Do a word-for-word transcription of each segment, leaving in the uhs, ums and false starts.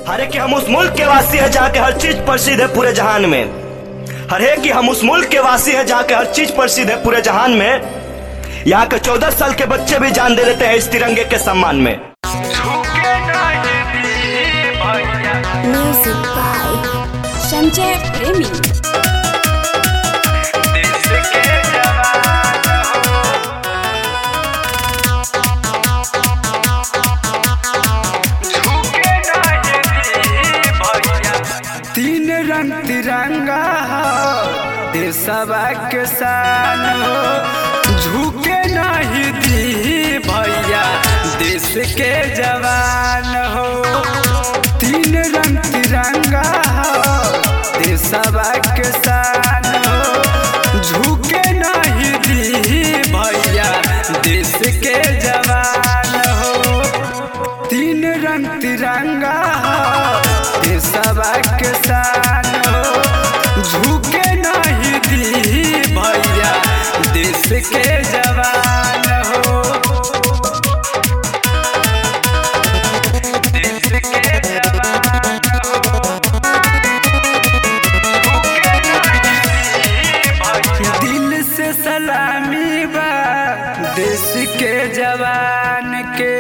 हरे कि हम उस मुल्क के वासी है जहाँ के हर चीज प्रसिद्ध है पूरे जहान में। हरे कि हम उस मुल्क के वासी है जहाँ के हर चीज प्रसिद्ध है पूरे जहान में। यहाँ के चौदह साल के बच्चे भी जान दे देते हैं इस तिरंगे के सम्मान में। म्यूजिक बाय संजय प्रेमी। तीन रंग तिरंगा हो देशवा के शान हो, झुके नहीं दी भैया देश के जवान हो। तीन रंग तिरंगा हो देशवा के शान हो, झुके नहीं दी भैया देश के जवान हो। तीन रंग तिरंगा हो देशवा के शान हो, झुके नहीं दी भैया देश के जवान हो। देश के जवान हो, दिल से सलामी बा देश के जवान के,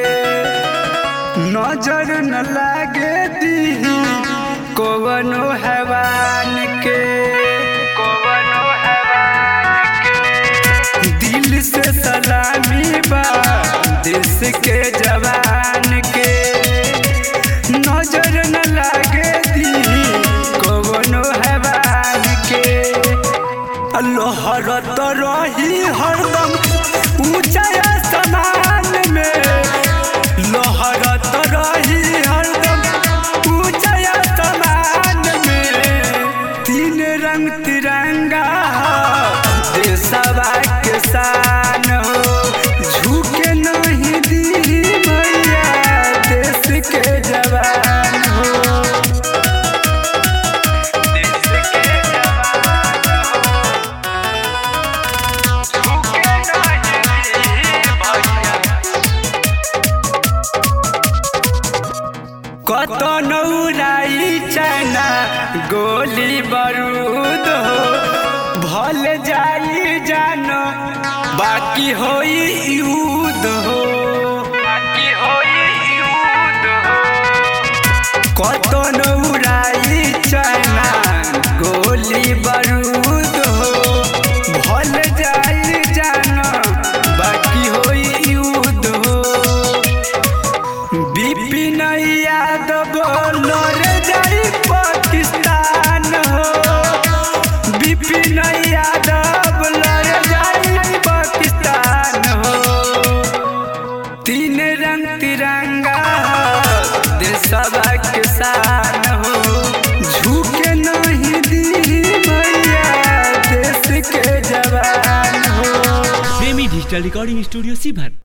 नजर न लागे दी कौनो हैवान के, कौनो हैवान के। दिल से सलामी बा देश के जवान के, नजर न लागे दी कौनो हैवान के। लहरत रही हरदम ऊंचा आसमान में, लहरत रही हरदम ऊंचा आसमान में। तीन रंग तिरंगा देशवा के शान हो, झुके नहीं दी भैया देश के जवान हो। कतनो उड़ाई चाइना गोली बारूद हो, भल जाई जानो बाकी होई युद्ध हो, बाकी होई युद्ध हो। कतनो उड़ाई चाइना गोली बारूद हो, भल जाई जानो बाकी होई युद्ध हो। बिपिन यादव लड़ जाई पाकिस्तान हो, बिपिन यादव लड़ जाई पाकिस्तान हो। तीन रंग तिरंगा देशवा के शान हो, झुके नहीं दी भैया देश के जवान हो। प्रेमी डिजिटल रिकॉर्डिंग स्टूडियो सीभर।